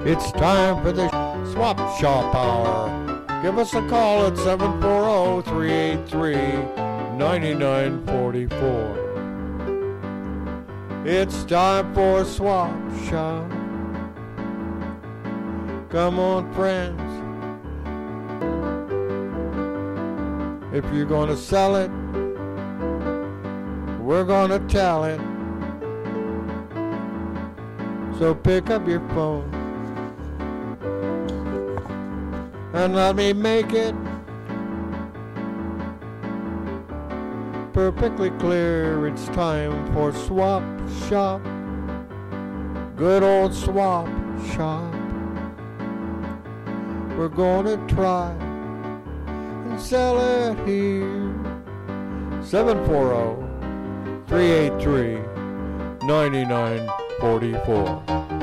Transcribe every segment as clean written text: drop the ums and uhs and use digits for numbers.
It's time for the Swap Shop Hour. Give us a call at 740-383-9944. It's time for Swap Shop. Come on, friends. If you're gonna sell it, we're gonna tell it. So pick up your phone and let me make it perfectly clear. It's time for Swap Shop. Good old Swap Shop. We're gonna try and sell it here. 740-383-9944.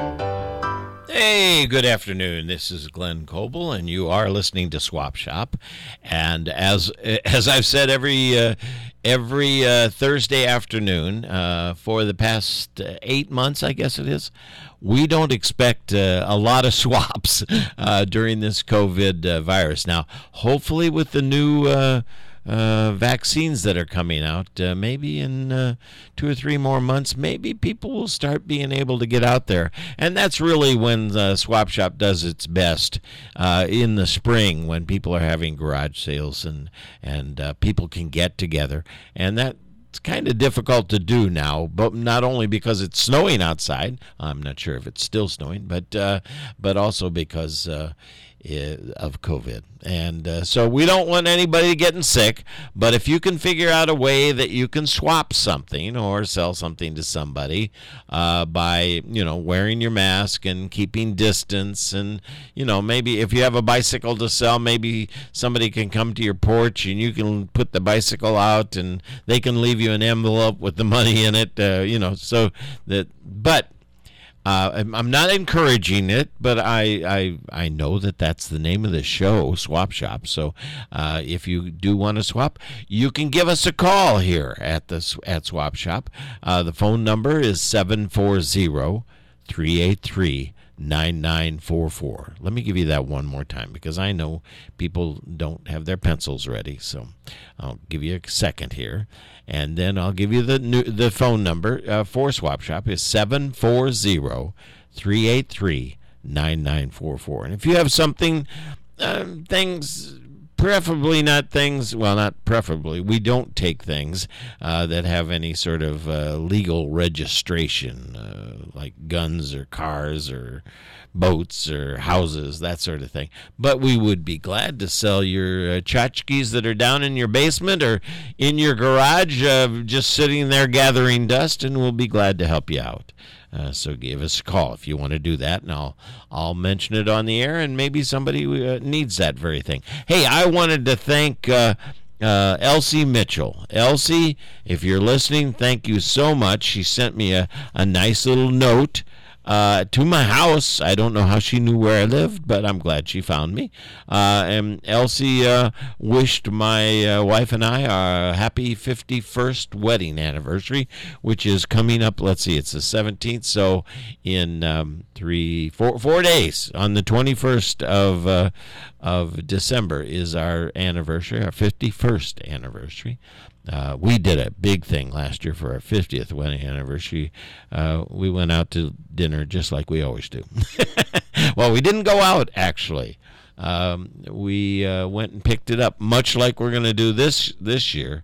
Hey, good afternoon. This is Glenn Coble, and you are listening to Swap Shop. And as I've said every Thursday afternoon for the past 8 months, I guess it is, we don't expect a lot of swaps during this COVID virus. Now, hopefully with the new vaccines that are coming out, maybe in 2 or 3 more months, maybe people will start being able to get out there. And that's really when the Swap Shop does its best, in the spring, when people are having garage sales and people can get together. And that's kind of difficult to do now, but not only because it's snowing outside. I'm not sure if it's still snowing, but also because of COVID. And so we don't want anybody getting sick, but if you can figure out a way that you can swap something or sell something to somebody by, wearing your mask and keeping distance, and, maybe if you have a bicycle to sell, maybe somebody can come to your porch and you can put the bicycle out and they can leave you an envelope with the money in it, so that, but I'm not encouraging it, but I know that that's the name of the show, Swap Shop. So if you do want to swap, you can give us a call here at Swap Shop. The phone number is 740-383-9944. Let me give you that one more time, because I know people don't have their pencils ready. So I'll give you a second here. And then I'll give you the phone number for Swap Shop is 740-383-9944. And if you have something, things, preferably not things, well, not preferably, we don't take things that have any sort of legal registration, like guns or cars or boats or houses, that sort of thing. But we would be glad to sell your tchotchkes that are down in your basement or in your garage, just sitting there gathering dust, and we'll be glad to help you out. So give us a call if you want to do that, and I'll mention it on the air, and maybe somebody needs that very thing. Hey, I wanted to thank Elsie Mitchell. Elsie, if you're listening, thank you so much. She sent me a nice little note to my house. I don't know how she knew where I lived, but I'm glad she found me. And Elsie wished my wife and I our happy 51st wedding anniversary, which is coming up. Let's see, it's the 17th, so in 4 days, on the 21st of December is our anniversary, our 51st anniversary. We did a big thing last year for our 50th wedding anniversary. We went out to dinner just like we always do. Well, we didn't go out, actually. We went and picked it up, much like we're going to do this year.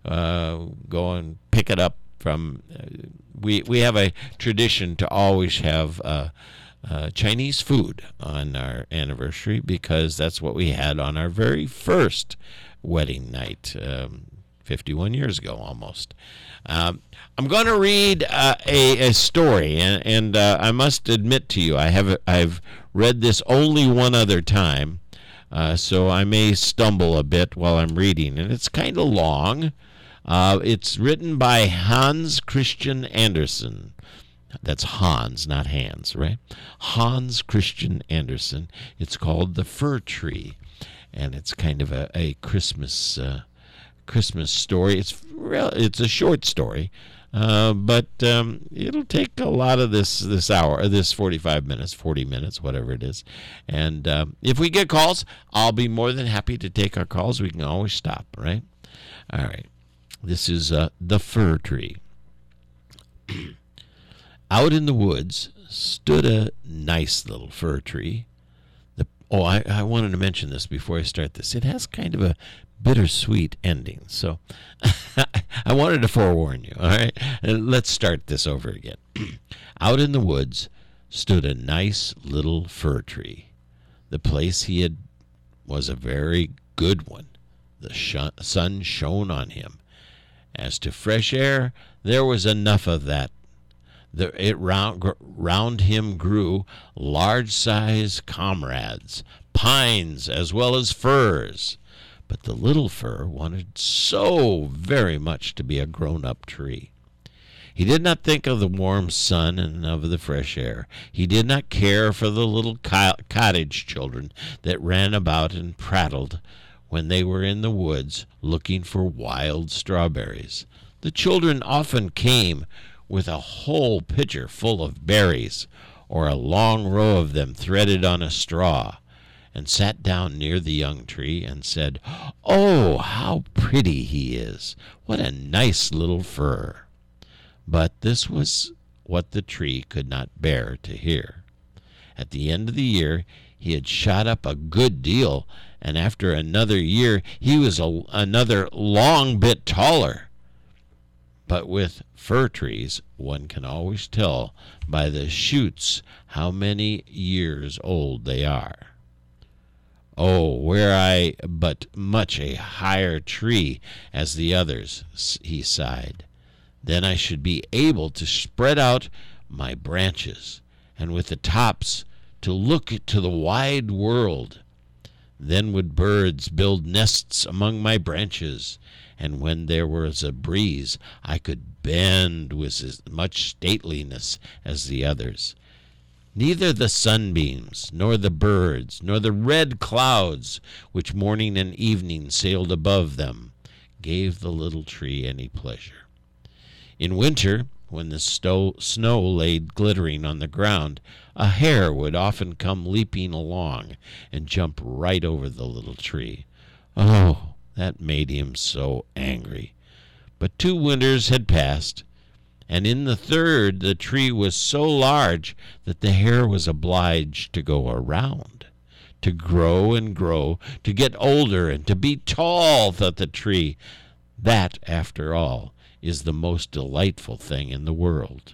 Go and pick it up from... We have a tradition to always have Chinese food on our anniversary, because that's what we had on our very first wedding night, 51 years ago almost. I'm going to read a story, and I must admit to you, I've read this only one other time, so I may stumble a bit while I'm reading, and it's kind of long. It's written by Hans Christian Andersen. That's Hans, not Hans, right? Hans Christian Andersen. It's called The Fir Tree, and it's kind of a Christmas story. It's a short story, but it'll take a lot of this hour, this 45 minutes, 40 minutes, whatever it is. And if we get calls, I'll be more than happy to take our calls. We can always stop, right? All right. This is the fir tree. Out in the woods stood a nice little fir tree. I wanted to mention this before I start this. It has kind of a bittersweet ending, so I wanted to forewarn you, all right? Let's start this over again. Out in the woods stood a nice little fir tree. The place he had was a very good one. The sun shone on him. As to fresh air, there was enough of that. Round him grew large-sized comrades, pines as well as firs. But the little fir wanted so very much to be a grown-up tree. He did not think of the warm sun and of the fresh air. He did not care for the little cottage children that ran about and prattled when they were in the woods looking for wild strawberries. The children often came with a whole pitcher full of berries, or a long row of them threaded on a straw, and sat down near the young tree and said, "Oh, how pretty he is! What a nice little fir!" But this was what the tree could not bear to hear. At the end of the year he had shot up a good deal, and after another year he was another long bit taller. But with fir trees, one can always tell by the shoots how many years old they are. "Oh, were I but much a higher tree as the others," he sighed, "then I should be able to spread out my branches, and with the tops to look to the wide world. Then would birds build nests among my branches, and when there was a breeze I could bend with as much stateliness as the others. Neither the sunbeams, nor the birds, nor the red clouds which morning and evening sailed above them gave the little tree any pleasure. In winter, when the snow lay glittering on the ground, a hare would often come leaping along and jump right over the little tree. Oh, that made him so angry. But 2 winters had passed, and in the third the tree was so large that the hare was obliged to go around. To grow and grow, to get older and to be tall, thought the tree. That, after all, is the most delightful thing in the world.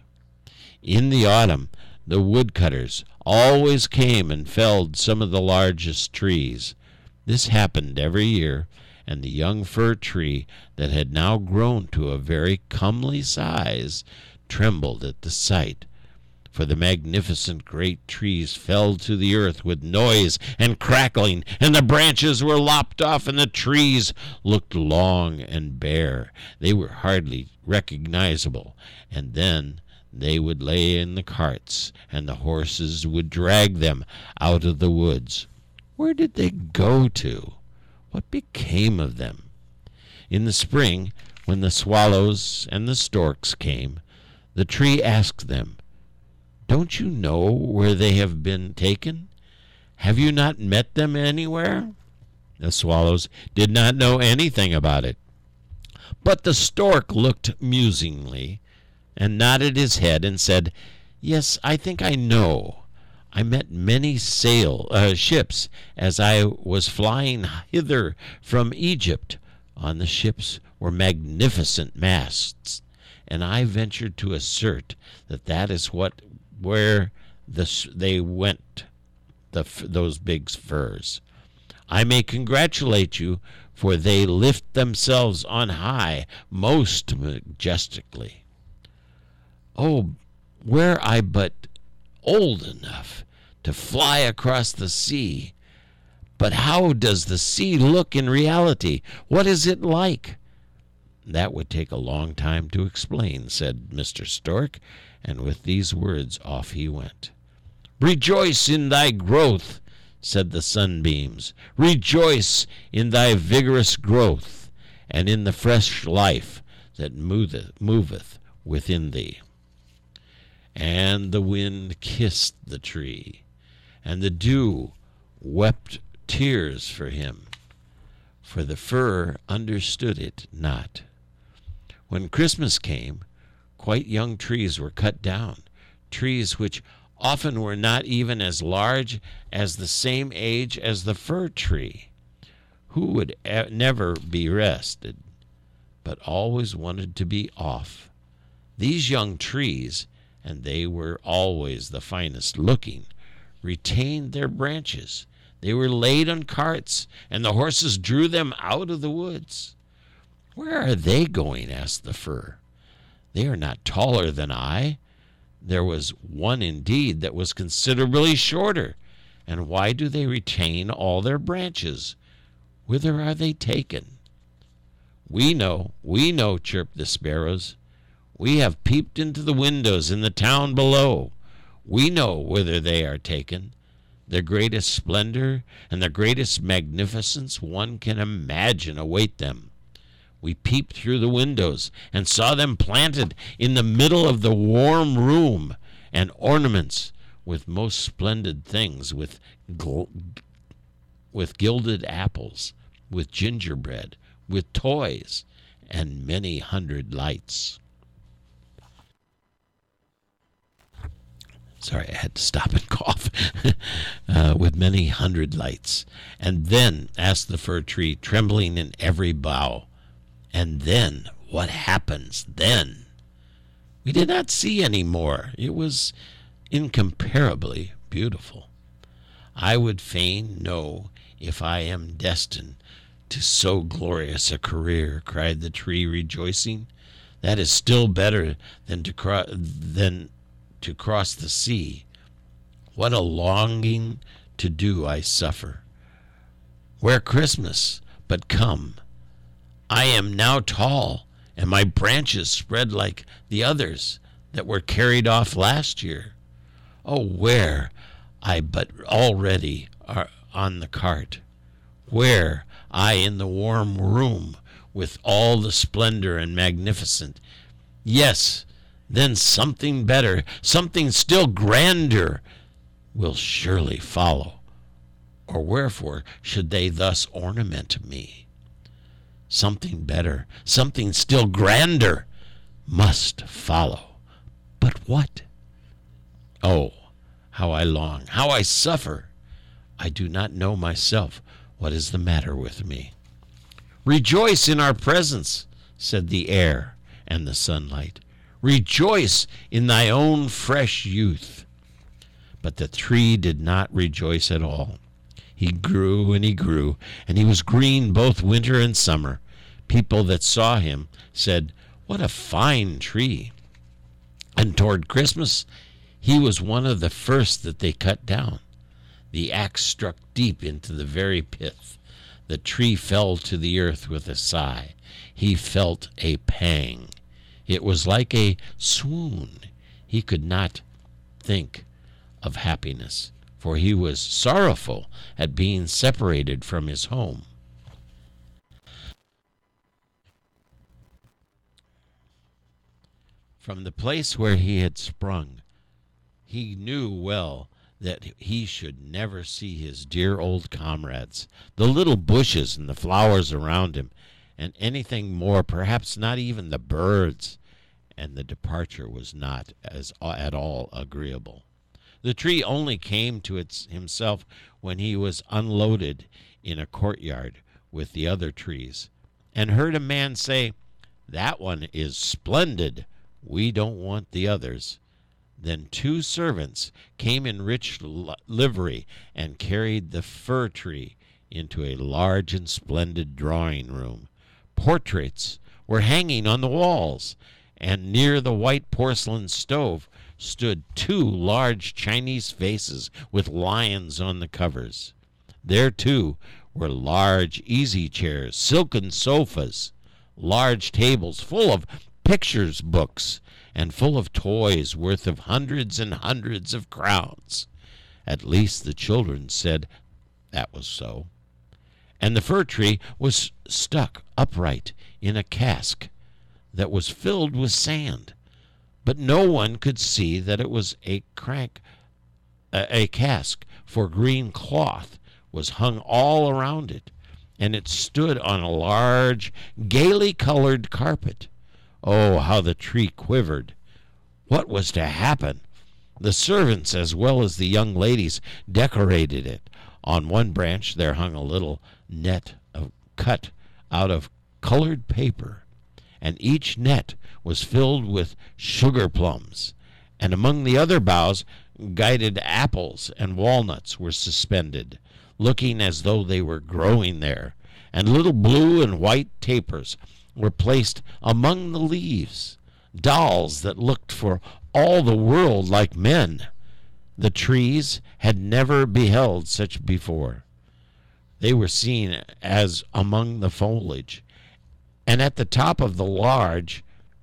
In the autumn, the woodcutters always came and felled some of the largest trees. This happened every year, and the young fir tree, that had now grown to a very comely size, trembled at the sight. For the magnificent great trees fell to the earth with noise and crackling, and the branches were lopped off, and the trees looked long and bare. They were hardly recognizable, and then they would lay in the carts, and the horses would drag them out of the woods. Where did they go to? What became of them? In the spring, when the swallows and the storks came, the tree asked them, "Don't you know where they have been taken? Have you not met them anywhere?" The swallows did not know anything about it. But the stork looked musingly and nodded his head and said, "Yes, I think I know. I met many ships as I was flying hither from Egypt. On the ships were magnificent masts, and I ventured to assert that is where they went, those big firs. I may congratulate you, for they lift themselves on high most majestically. Oh, were I but old enough to fly across the sea! But how does the sea look in reality? What is it like?" "That would take a long time to explain," said Mr. Stork, and with these words off he went. "Rejoice in thy growth," said the sunbeams. "Rejoice in thy vigorous growth, and in the fresh life that moveth within thee. And the wind kissed the tree, and the dew wept tears for him, for the fir understood it not. When Christmas came, quite young trees were cut down, trees which often were not even as large as the same age as the fir tree, who would never be rested, but always wanted to be off. These young trees, and they were always the finest looking, retained their branches. They were laid on carts, and the horses drew them out of the woods. Where are they going? Asked the fir. They are not taller than I. There was one indeed that was considerably shorter. And why do they retain all their branches? Whither are they taken? We know, chirped the sparrows. We have peeped into the windows in the town below. We know whither they are taken. Their greatest splendor and their greatest magnificence one can imagine await them. We peeped through the windows and saw them planted in the middle of the warm room, and ornaments with most splendid things, with gilded apples, with gingerbread, with toys, and many hundred lights. Sorry, I had to stop and cough. With many hundred lights. And then, asked the fir tree, trembling in every bough, and then, what happens then? We did not see any more. It was incomparably beautiful. I would fain know if I am destined to so glorious a career, cried the tree, rejoicing. That is still better than to cross the sea. What a longing to do I suffer. Where Christmas but come? I am now tall, and my branches spread like the others that were carried off last year. Oh, where I but already are on the cart, where I in the warm room with all the splendor and magnificent. Yes, then something better, something still grander will surely follow. Or wherefore should they thus ornament me? Something better, something still grander must follow. But what? Oh, how I long, how I suffer. I do not know myself what is the matter with me. Rejoice in our presence, said the air and the sunlight. Rejoice in thy own fresh youth. But the tree did not rejoice at all. He grew, and he was green both winter and summer. People that saw him said, what a fine tree. And toward Christmas, he was one of the first that they cut down. The axe struck deep into the very pith. The tree fell to the earth with a sigh. He felt a pang. It was like a swoon. He could not think of happiness, for he was sorrowful at being separated from his home. From the place where he had sprung, he knew well that he should never see his dear old comrades, the little bushes and the flowers around him, and anything more, perhaps not even the birds, and the departure was not at all agreeable. The tree only came to himself when he was unloaded in a courtyard with the other trees, and heard a man say, that one is splendid. We don't want the others. Then 2 servants came in rich livery and carried the fir tree into a large and splendid drawing room. Portraits were hanging on the walls, and near the white porcelain stove stood 2 large Chinese vases with lions on the covers. There, too, were large easy chairs, silken sofas, large tables full of pictures books, and full of toys worth of hundreds and hundreds of crowns. At least the children said that was so. And the fir tree was stuck upright in a cask that was filled with sand. but no one could see that it was a cask, for green cloth was hung all around it, and it stood on a large, gaily colored carpet. Oh, how the tree quivered! What was to happen? The servants, as well as the young ladies, decorated it. On one branch there hung a little net cut out of colored paper, and each net was filled with sugar plums, and among the other boughs guided apples and walnuts were suspended, looking as though they were growing there, and little blue and white tapers were placed among the leaves, dolls that looked for all the world like men. The trees had never beheld such before. They were seen as among the foliage, and at the top of the large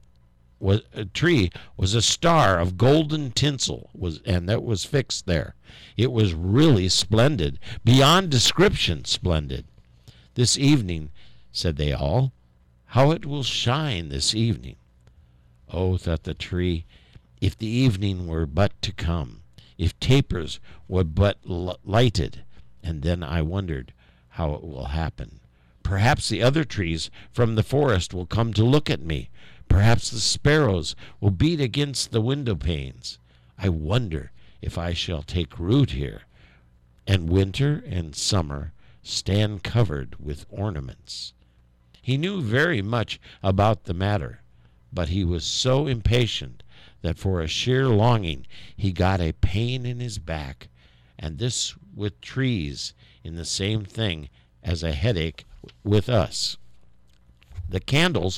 tree was a star of golden tinsel, and that was fixed there. It was really splendid, beyond description splendid. This evening, said they all, how it will shine this evening. Oh, thought the tree, if the evening were but to come, if tapers were but lighted. And then I wondered how it will happen. Perhaps the other trees from the forest will come to look at me. Perhaps the sparrows will beat against the window panes. I wonder if I shall take root here, and winter and summer stand covered with ornaments. He knew very much about the matter, but he was so impatient that for a sheer longing he got a pain in his back, and this with trees in the same thing as a headache with us. The candles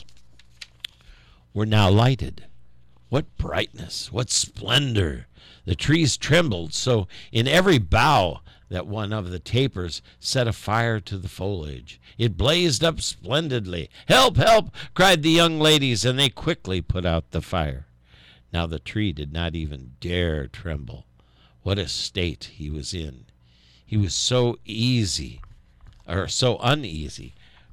were now lighted. What brightness, what splendor! The trees trembled so in every bough that one of the tapers set afire to the foliage. It blazed up splendidly. Help, help, cried the young ladies, and they quickly put out the fire. Now the tree did not even dare tremble. What a state he was in. He was so uneasy,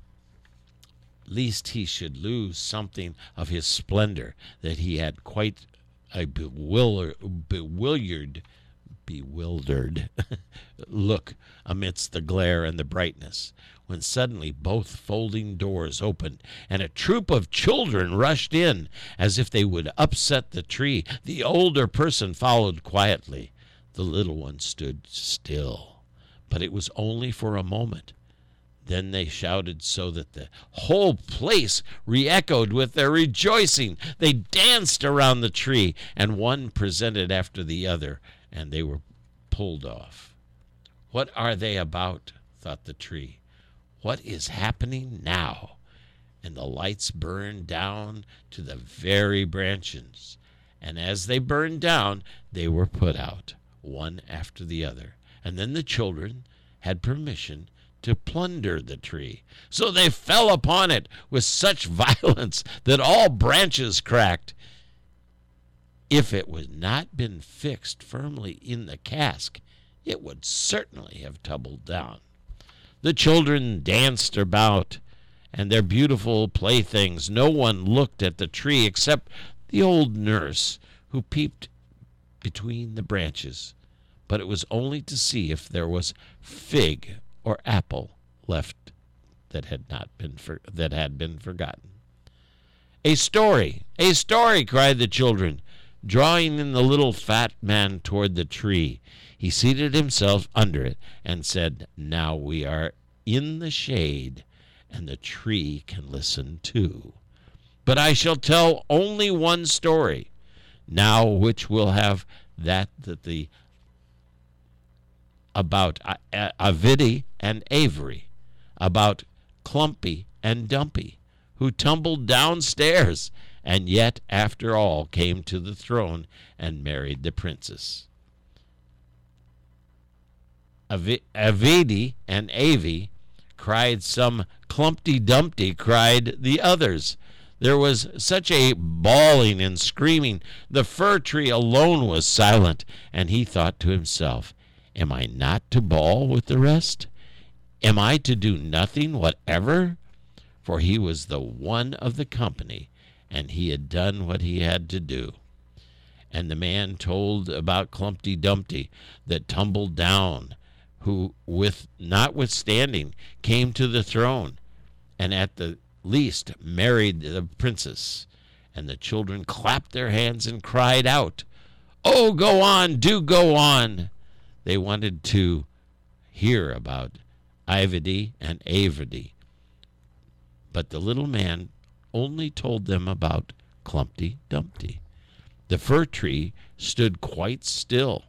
lest he should lose something of his splendor, that he had quite a bewildered look amidst the glare and the brightness, when suddenly both folding doors opened, and a troop of children rushed in, as if they would upset the tree. The older person followed quietly. The little one stood still, but it was only for a moment. Then they shouted so that the whole place re-echoed with their rejoicing. They danced around the tree, and one presented after the other, and they were pulled off. What are they about? Thought the tree. What is happening now? And the lights burned down to the very branches, and as they burned down, they were put out, one after the other. And then the children had permission to plunder the tree. So they fell upon it with such violence that all branches cracked. If it had not been fixed firmly in the cask, it would certainly have tumbled down. The children danced about, and their beautiful playthings. No one looked at the tree except the old nurse, who peeped between the branches, but it was only to see if there was fig or apple left that had been forgotten. A story, cried the children, drawing in the little fat man toward the tree. He seated himself under it and said, now we are in the shade, and the tree can listen too. But I shall tell only one story now, which will have about Avidi and Avery, about Clumpy and Dumpy, who tumbled downstairs, and yet, after all, came to the throne and married the princess. Avidi and Avy cried some, Clumpty Dumpty cried the others. There was such a bawling and screaming, the fir tree alone was silent, and he thought to himself, am I not to bawl with the rest? Am I to do nothing whatever? For he was the one of the company, and he had done what he had to do. And the man told about Klumpty Dumpty that tumbled down, who, with notwithstanding, came to the throne, and at the least married the princess. And the children clapped their hands and cried out, "Oh, go on, do go on!" They wanted to hear about Ivedy and Avedy, but the little man only told them about Klumpty Dumpty. The fir tree stood quite still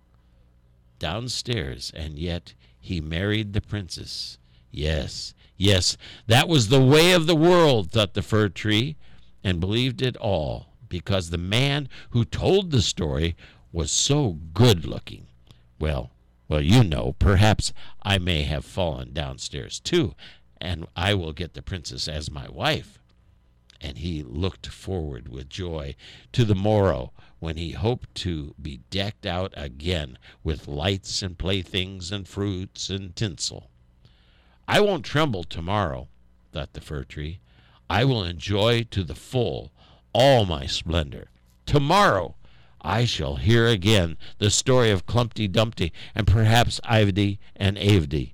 downstairs, and yet he married the princess. Yes, yes, that was the way of the world, thought the fir tree, and believed it all, because the man who told the story was so good-looking. Well, perhaps I may have fallen downstairs too, and I will get the princess as my wife. And he looked forward with joy to the morrow, when he hoped to be decked out again with lights and playthings and fruits and tinsel. I won't tremble tomorrow, thought the fir tree. I will enjoy to the full all my splendor. Tomorrow I shall hear again the story of Klumpty Dumpty and perhaps Ivedy and Avedy.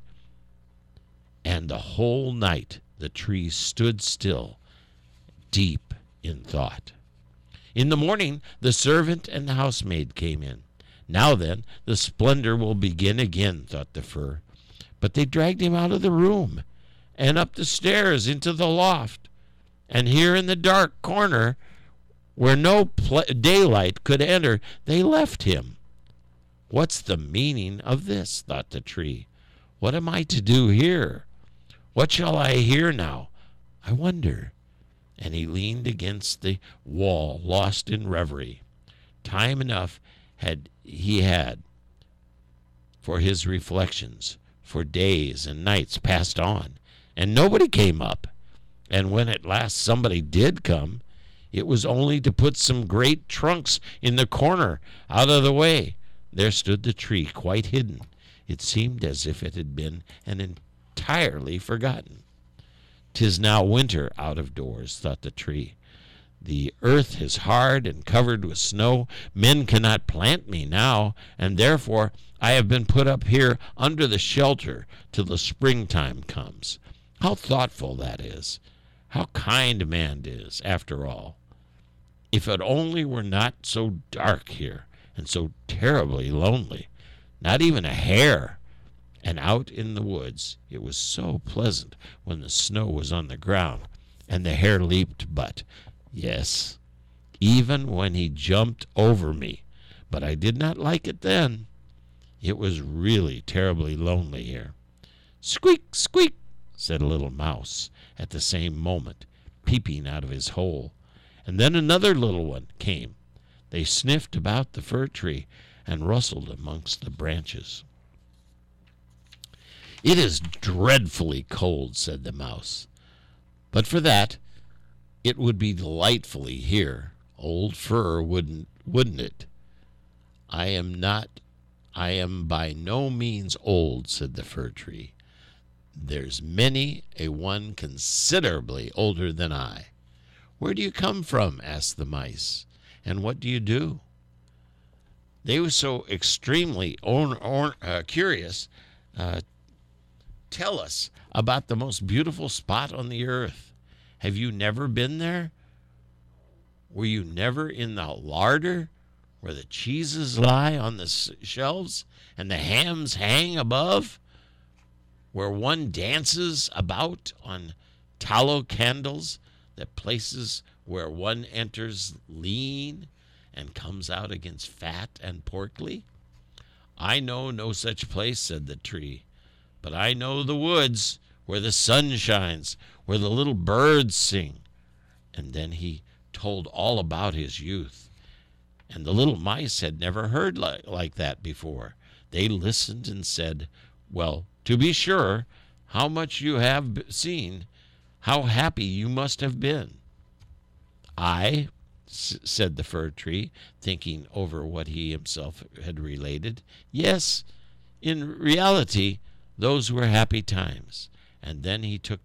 And the whole night the tree stood still, deep in thought. In the morning the servant and the housemaid came in. Now then, the splendor will begin again, thought the fir. But they dragged him out of the room and up the stairs into the loft. And here in the dark corner, where no daylight could enter, they left him. What's the meaning of this, thought the tree. What am I to do here? What shall I hear now? I wonder. And he leaned against the wall, lost in reverie. Time enough he had for his reflections, for days and nights passed on, and nobody came up. And when at last somebody did come, it was only to put some great trunks in the corner out of the way. There stood the tree, quite hidden. It seemed as if it had been entirely forgotten. 'Tis now winter out of doors, thought the tree. The earth is hard and covered with snow. Men cannot plant me now, and therefore I have been put up here under the shelter till the springtime comes. How thoughtful that is! How kind man is, after all! If it only were not so dark here, and so terribly lonely, not even a hare. And out in the woods it was so pleasant when the snow was on the ground, and the hare leaped, but, yes, even when he jumped over me, but I did not like it then. It was really terribly lonely here. Squeak, squeak, said a little mouse at the same moment, peeping out of his hole. And then another little one came. They sniffed about the fir tree and rustled amongst the branches. It is dreadfully cold, said the mouse. But for that, it would be delightfully here. Old fir, wouldn't it? I am by no means old, said the fir tree. There's many a one considerably older than I. Where do you come from? Asked the mice. And what do you do? They were so extremely curious. Tell us about the most beautiful spot on the earth. Have you never been there? Were you never in the larder where the cheeses lie on the shelves and the hams hang above? Where one dances about on tallow candles, the places where one enters lean and comes out against fat and portly? I know no such place, said the tree. But I know the woods where the sun shines, where the little birds sing. And then he told all about his youth. And the little mice had never heard like that before. They listened and said, well, to be sure, how much you have seen, how happy you must have been. Said the fir tree, thinking over what he himself had related. Yes, in reality, those were happy times. And then he took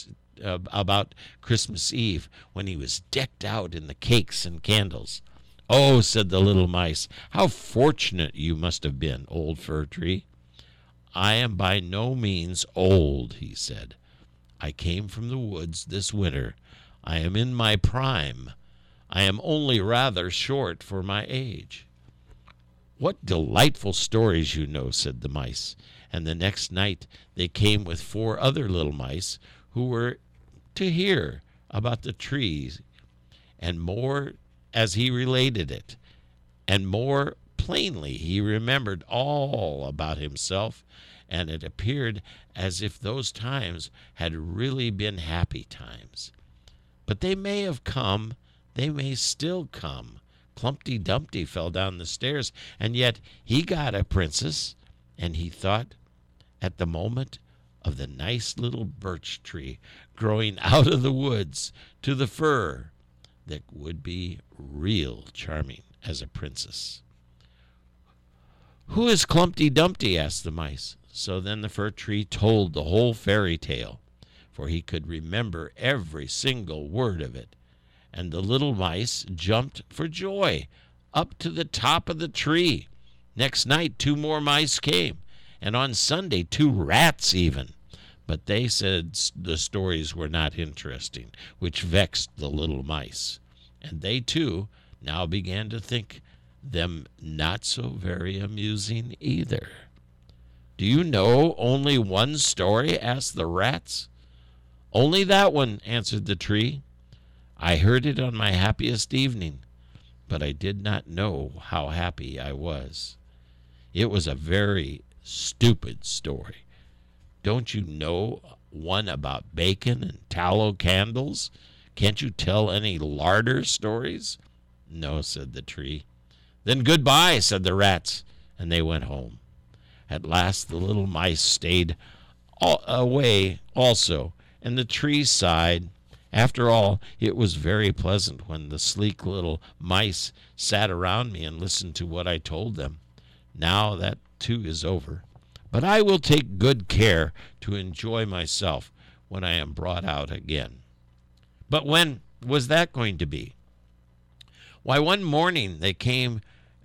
about Christmas Eve, when he was decked out in the cakes and candles. "Oh," said the little mice, "how fortunate you must have been, old fir tree." "I am by no means old," he said. "I came from the woods this winter. I am in my prime. I am only rather short for my age." "What delightful stories you know," said the mice. And the next night they came with 4 other little mice who were to hear about the trees, and more as he related it, and more plainly he remembered all about himself, and it appeared as if those times had really been happy times. But they may have come, they may still come. Klumpty Dumpty fell down the stairs, and yet he got a princess, and he thought at the moment of the nice little birch tree growing out of the woods to the fir that would be real charming as a princess. "Who is Klumpty Dumpty?" asked the mice. So then the fir tree told the whole fairy tale, for he could remember every single word of it. And the little mice jumped for joy up to the top of the tree. Next night 2 more mice came, and on Sunday 2 rats even. But they said the stories were not interesting, which vexed the little mice. And they, too, now began to think them not so very amusing either. "Do you know only one story?" asked the rats. "Only that one," answered the tree. "I heard it on my happiest evening, but I did not know how happy I was. It was a very stupid story. Don't you know one about bacon and tallow candles? Can't you tell any larder stories?" "No," said the tree. "Then goodbye," said the rats, and they went home. At last the little mice stayed away also, and the tree sighed. "After all, it was very pleasant when the sleek little mice sat around me and listened to what I told them. Now that too is over. But I will take good care to enjoy myself when I am brought out again." "But when was that going to be?" "Why, one morning there came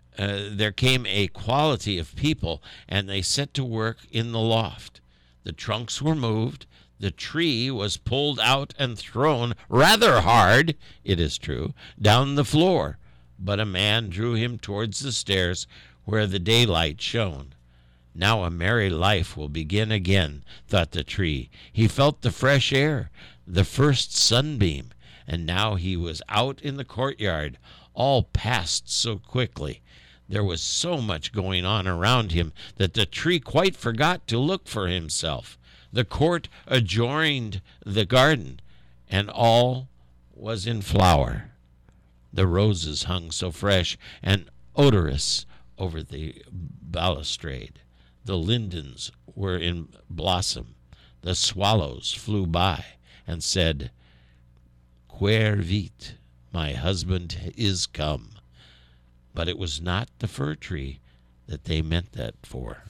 a quantity of people, and they set to work in the loft. The trunks were moved. The tree was pulled out and thrown rather hard, it is true, down the floor, but a man drew him towards the stairs where the daylight shone. Now a merry life will begin again, thought the tree. He felt the fresh air, the first sunbeam, and now he was out in the courtyard. All passed so quickly. There was so much going on around him that the tree quite forgot to look for himself. The court adjoined the garden, and all was in flower. The roses hung so fresh and odorous over the balustrade. The lindens were in blossom. The swallows flew by and said, "Quer vit, my husband is come." But it was not the fir tree that they meant that for.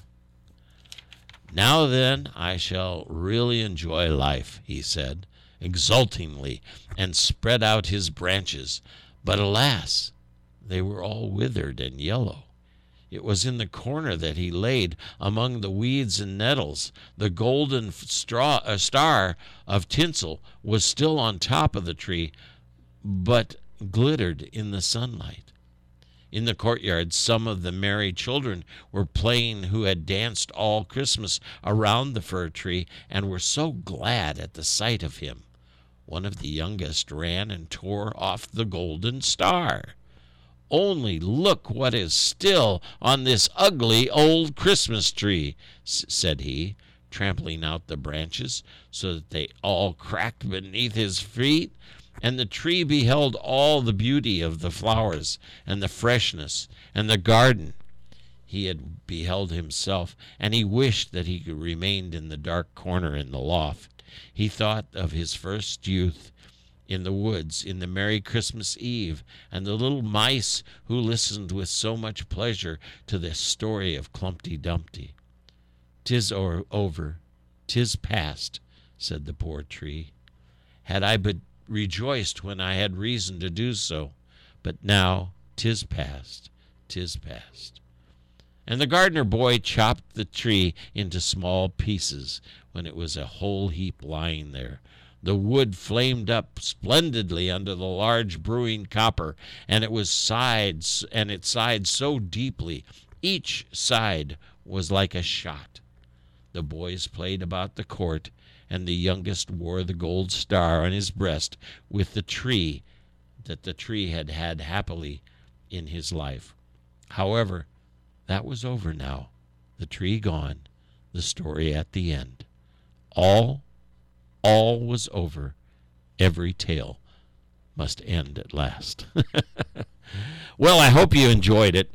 "Now then, I shall really enjoy life," he said, exultingly, and spread out his branches. But alas, they were all withered and yellow. It was in the corner that he laid, among the weeds and nettles. The golden star of tinsel was still on top of the tree, but glittered in the sunlight. In the courtyard, some of the merry children were playing who had danced all Christmas around the fir tree and were so glad at the sight of him. One of the youngest ran and tore off the golden star. "Only look what is still on this ugly old Christmas tree," said he, trampling out the branches so that they all cracked beneath his feet. And the tree beheld all the beauty of the flowers and the freshness and the garden. He had beheld himself, and he wished that he could remain in the dark corner in the loft. He thought of his first youth in the woods in the merry Christmas Eve, and the little mice who listened with so much pleasure to the story of Klumpty Dumpty. "'Tis over, 'tis past," said the poor tree. "Had I but rejoiced when I had reason to do so, but now 'tis past, 'tis past. And the gardener boy chopped the tree into small pieces when it was a whole heap lying there. The wood flamed up splendidly under the large brewing copper, and it sighed so deeply. Each side was like a shot. The boys played about the court, and the youngest wore the gold star on his breast with the tree that the tree had had happily in his life. However, that was over now. The tree gone, the story at the end. All was over. Every tale must end at last. Well, I hope you enjoyed it.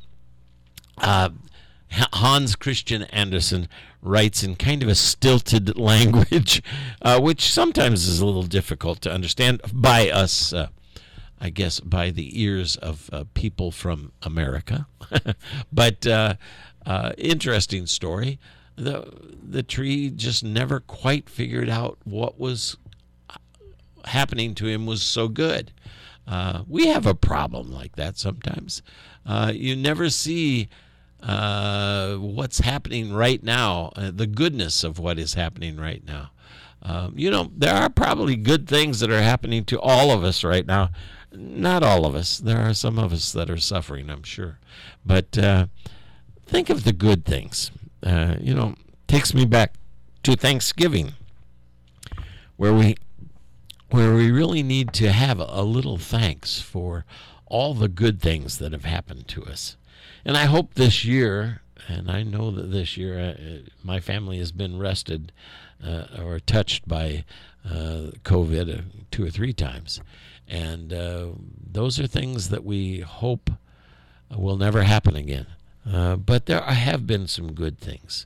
Hans Christian Andersen writes in kind of a stilted language, which sometimes is a little difficult to understand by us, I guess, by the ears of people from America. But interesting story. The tree just never quite figured out what was happening to him was so good. We have a problem like that sometimes. You never see what's happening right now, the goodness of what is happening right now. There are probably good things that are happening to all of us right now. Not all of us. There are some of us that are suffering, I'm sure. But think of the good things. Takes me back to Thanksgiving, where we really need to have a little thanks for all the good things that have happened to us. And I hope this year, and I know that this year my family has been rested or touched by COVID 2 or 3 times. And those are things that we hope will never happen again. But there have been some good things.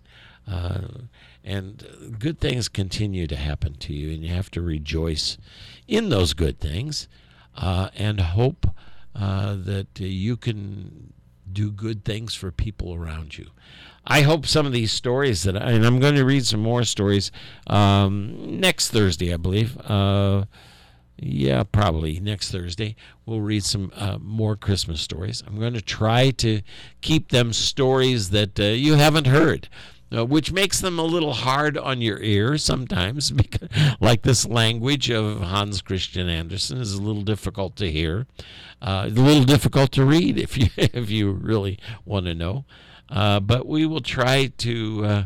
And good things continue to happen to you, and you have to rejoice in those good things and hope that you can do good things for people around you. I hope some of these stories and I'm going to read some more stories next Thursday, I believe. Probably next Thursday. We'll read some more Christmas stories. I'm going to try to keep them stories that you haven't heard, which makes them a little hard on your ear sometimes, because, like this language of Hans Christian Andersen is a little difficult to hear, a little difficult to read if you really want to know. But we will try to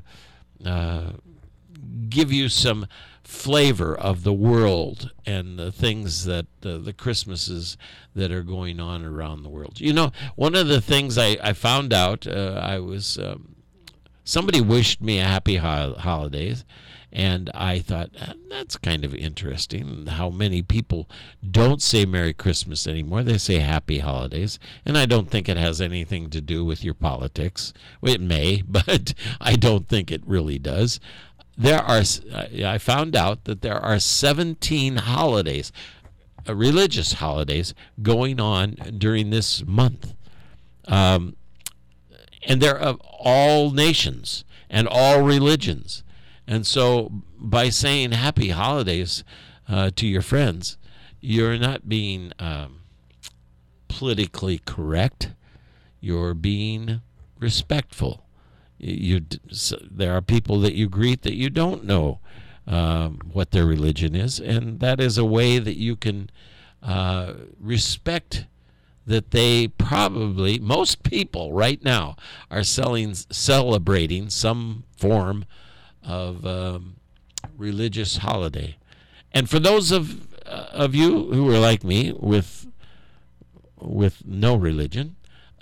give you some flavor of the world and the things that the Christmases that are going on around the world. One of the things I found out, somebody wished me a happy holidays, and I thought, that's kind of interesting how many people don't say Merry Christmas anymore. They say Happy Holidays, and I don't think it has anything to do with your politics. Well, it may, but I don't think it really does. I found out that there are 17 holidays, religious holidays, going on during this month. And they're of all nations and all religions. And so by saying happy holidays to your friends, you're not being politically correct. You're being respectful. There are people that you greet that you don't know what their religion is, and that is a way that you can respect that they probably, most people right now, are celebrating some form of religious holiday. And for those of you who are like me with no religion,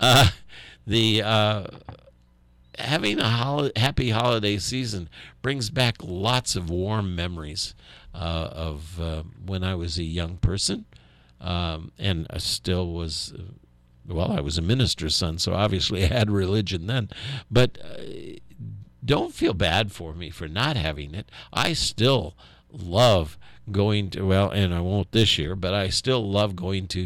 having a happy holiday season brings back lots of warm memories of when I was a young person. And I still was, I was a minister's son, so obviously I had religion then. But don't feel bad for me for not having it. I still love going to, and I won't this year, but I still love going to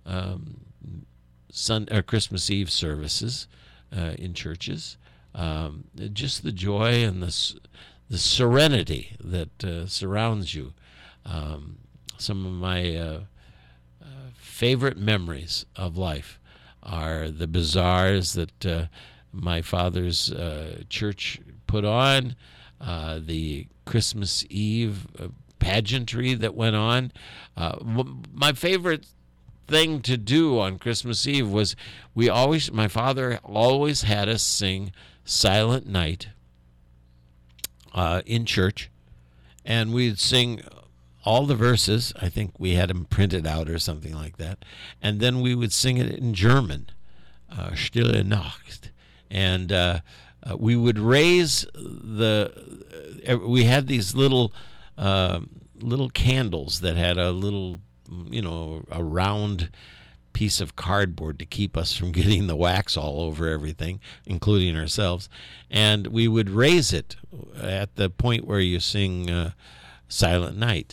Christmas Eve services in churches. Just the joy and the serenity that surrounds you. Some of my favorite memories of life are the bazaars that my father's church put on, the Christmas Eve pageantry that went on. My favorite thing to do on Christmas Eve was my father always had us sing Silent Night in church, and we'd sing all the verses. I think we had them printed out or something like that, and then we would sing it in German, Stille Nacht, and we would raise we had these little candles that had a little, a round piece of cardboard to keep us from getting the wax all over everything, including ourselves. And we would raise it at the point where you sing Silent Night.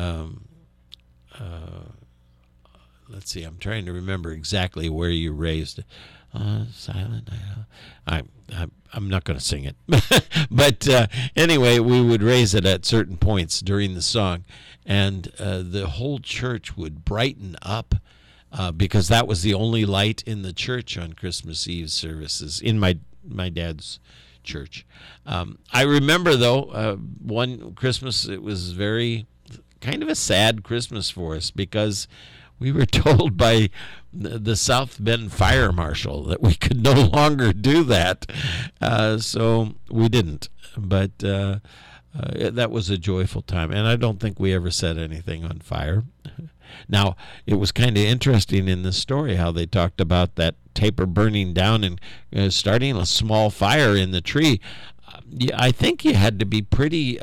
Let's see, I'm trying to remember exactly where you raised it. Silent Night. I'm not going to sing it. But anyway, we would raise it at certain points during the song, and the whole church would brighten up because that was the only light in the church on Christmas Eve services in my dad's church. I remember, though, one Christmas, it was very kind of a sad Christmas for us because we were told by the South Bend Fire Marshal that we could no longer do that. So we didn't. But that was a joyful time. And I don't think we ever set anything on fire. Now, it was kind of interesting in this story how they talked about that taper burning down and starting a small fire in the tree. I think you had to be pretty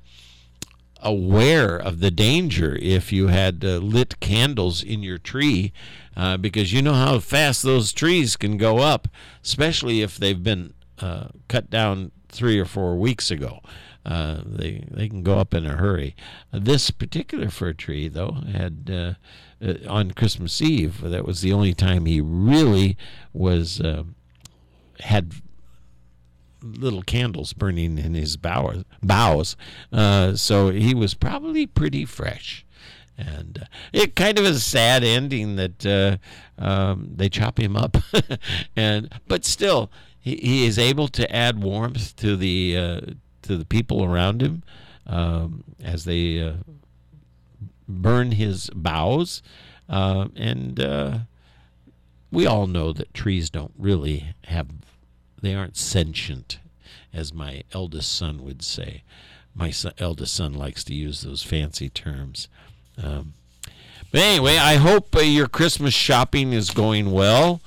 aware of the danger if you had lit candles in your tree, because you know how fast those trees can go up, especially if they've been cut down 3 or 4 weeks ago. They can go up in a hurry. This particular fir tree, though, had on Christmas Eve, that was the only time he really was had little candles burning in his boughs. So he was probably pretty fresh. And it kind of is a sad ending that they chop him up. But still, he is able to add warmth to the people around him as they burn his boughs. And we all know that trees don't really they aren't sentient, as my eldest son would say. My eldest son likes to use those fancy terms. But anyway, I hope your Christmas shopping is going well.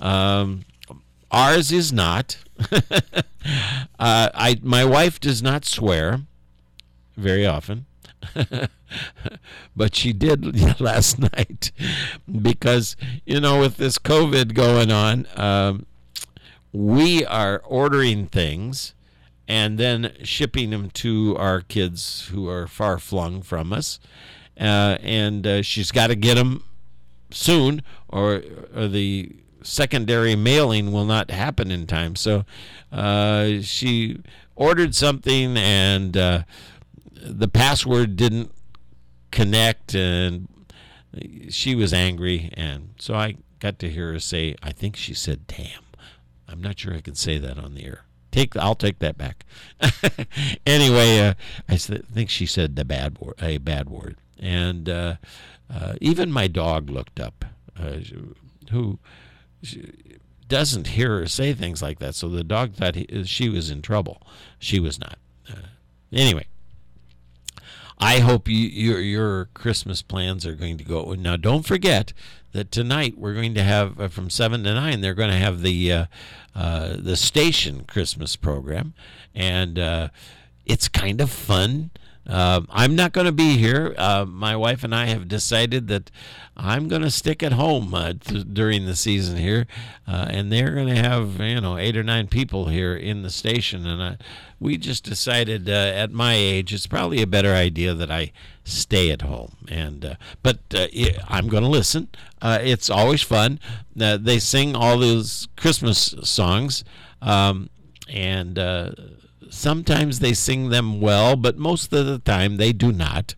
Ours is not. My wife does not swear very often, but she did last night because, with this COVID going on, we are ordering things and then shipping them to our kids who are far flung from us. And she's got to get them soon, or the secondary mailing will not happen in time. So she ordered something, and the password didn't connect, and she was angry. And so I got to hear her say, I think she said, "Damn." I'm not sure I can say that on the air. I'll take that back. Anyway, I think she said a bad word. And even my dog looked up, who doesn't hear her say things like that. So the dog thought she was in trouble. She was not. Anyway, I hope your Christmas plans are going to go. Now, don't forget that tonight we're going to have, from 7 to 9, they're going to have the station Christmas program. And it's kind of fun. I'm not going to be here. My wife and I have decided that I'm going to stick at home during the season here, and they're going to have 8 or 9 people here in the station. And we just decided at my age it's probably a better idea that I stay at home. And but I'm going to listen. It's always fun. They sing all those Christmas songs, and Sometimes they sing them well, but most of the time they do not.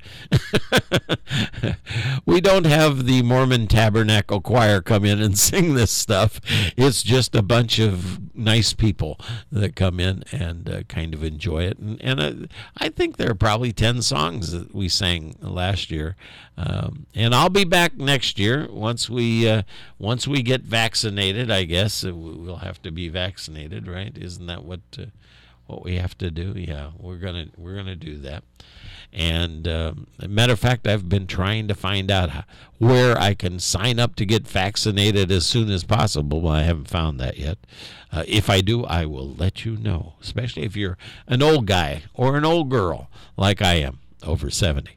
We don't have the Mormon Tabernacle Choir come in and sing this stuff. It's just a bunch of nice people that come in and kind of enjoy it. And I think there are probably 10 songs that we sang last year. And I'll be back next year once we get vaccinated. I guess we'll have to be vaccinated, right? Isn't that what we have to do? Yeah, we're gonna do that. And as a matter of fact, I've been trying to find out where I can sign up to get vaccinated as soon as possible. Well, I haven't found that yet. If I do, I will let you know, especially if you're an old guy or an old girl like I am, over 70.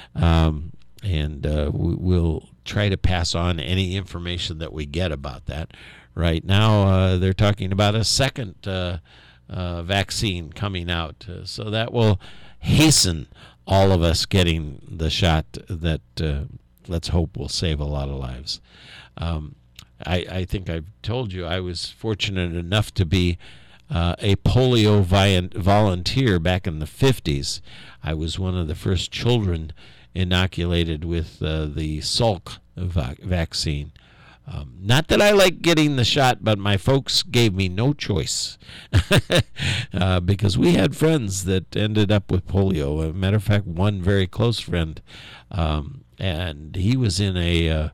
We'll try to pass on any information that we get about that. Right now, they're talking about a second vaccine coming out, so that will hasten all of us getting the shot that let's hope will save a lot of lives. I think I've told you I was fortunate enough to be a polio volunteer back in the 50s. I was one of the first children inoculated with the Salk vaccine. Not that I like getting the shot, but my folks gave me no choice because we had friends that ended up with polio. As a matter of fact, one very close friend, and he was in a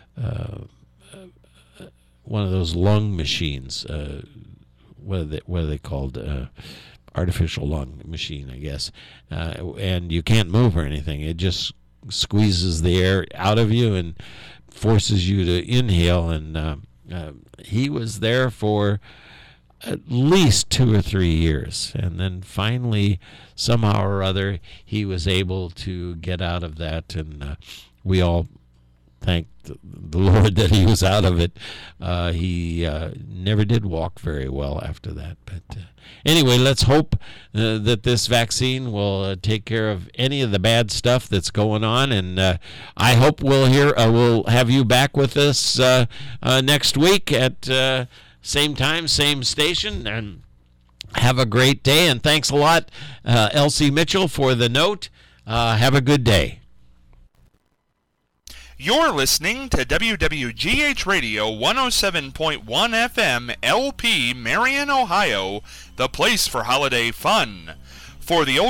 one of those lung machines. What are they called? Artificial lung machine, I guess. And you can't move or anything. It just squeezes the air out of you and forces you to inhale. And he was there for at least 2 or 3 years. And then finally, somehow or other, he was able to get out of that. And we all thanked the Lord that he was out of it. He never did walk very well after that. But anyway, let's hope that this vaccine will take care of any of the bad stuff that's going on. And I hope we'll have you back with us next week at same time, same station. And have a great day. And thanks a lot, Elsie Mitchell, for the note. Have a good day. You're listening to WWGH Radio 107.1 FM LP, Marion, Ohio, the place for holiday fun. For the old